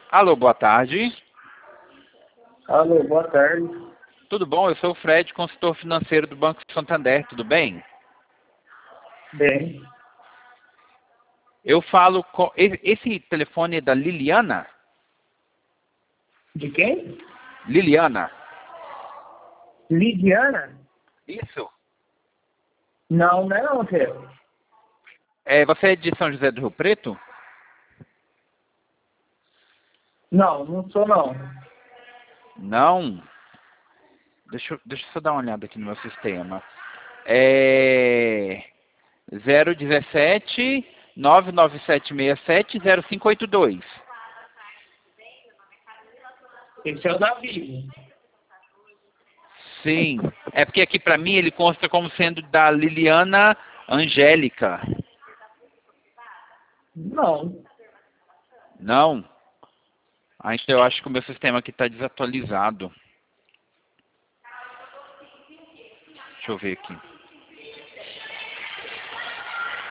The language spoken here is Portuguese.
Alô, boa tarde. Alô, boa tarde. Tudo bom? Eu sou o Fred, consultor financeiro do Banco Santander. Tudo bem? Bem, Eu falo com... Esse telefone é da Liliana? de quem? Liliana. Lidiana? Isso. Não, não é não, seu. Você é de São José do Rio Preto? Não, não sou não. Não. Deixa eu só dar uma olhada aqui no meu sistema. É 017 99767 0582. Esse é o Davi. Sim. É porque aqui pra mim ele consta como sendo da Liliana Angélica. Não. Não? Então eu acho que o meu sistema aqui está desatualizado. Deixa eu ver aqui.